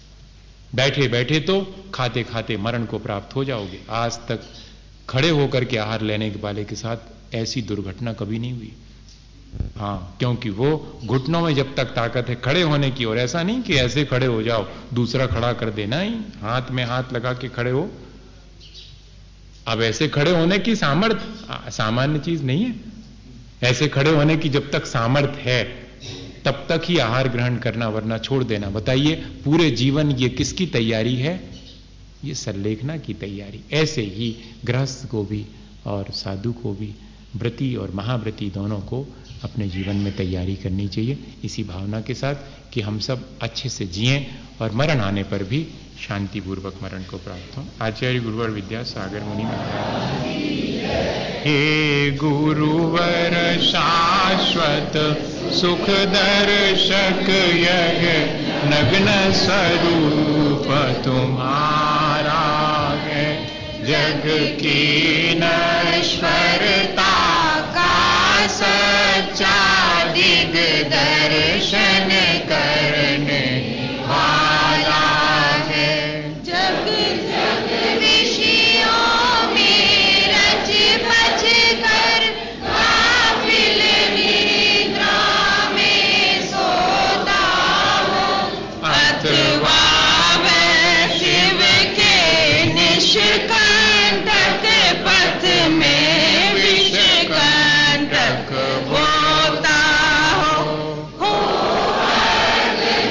बैठे बैठे तो खाते खाते मरण को प्राप्त हो जाओगे। आज तक खड़े होकर के आहार लेने वाले के साथ ऐसी दुर्घटना कभी नहीं हुई। हाँ, क्योंकि वो घुटनों में जब तक ताकत है खड़े होने की, और ऐसा नहीं कि ऐसे खड़े हो जाओ दूसरा खड़ा कर देना ही, हाथ में हाथ लगा के खड़े हो। अब ऐसे खड़े होने की सामर्थ्य सामान्य चीज नहीं है। ऐसे खड़े होने की जब तक सामर्थ्य है तब तक ही आहार ग्रहण करना, वरना छोड़ देना। बताइए पूरे जीवन ये किसकी तैयारी है? ये सरलेखना की तैयारी। ऐसे ही गृहस्थ को भी और साधु को भी, व्रती और महाव्रती दोनों को अपने जीवन में तैयारी करनी चाहिए, इसी भावना के साथ कि हम सब अच्छे से जिएं और मरण आने पर भी शांतिपूर्वक मरण को प्राप्त हो। आचार्य गुरुवर विद्यासागर मुनि महाराज। हे गुरुवर शाश्वत सुख दर्शक, यह नग्न स्वरूप तुम्हारा है। जग की नश्वरता का सच्चा दिग्दर्शन करने वाला है। जग जग विषयों में रच बच कर गाफिल निद्रा में सोता हूँ, अथवा मैं शिव के निष्कंटक पथ में विषकंटक होता हूँ।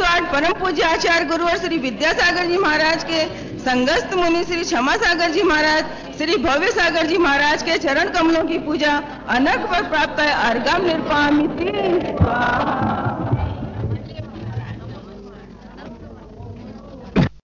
108 परम पूज्य आचार्य गुरुवर श्री विद्यासागर जी महाराज के संगस्थ मुनि श्री क्षमा सागर जी महाराज, श्री भव्य सागर जी महाराज के चरण कमलों की पूजा अनर्घ पर प्राप्त है। अर्घम निर्पामिति स्वाहा।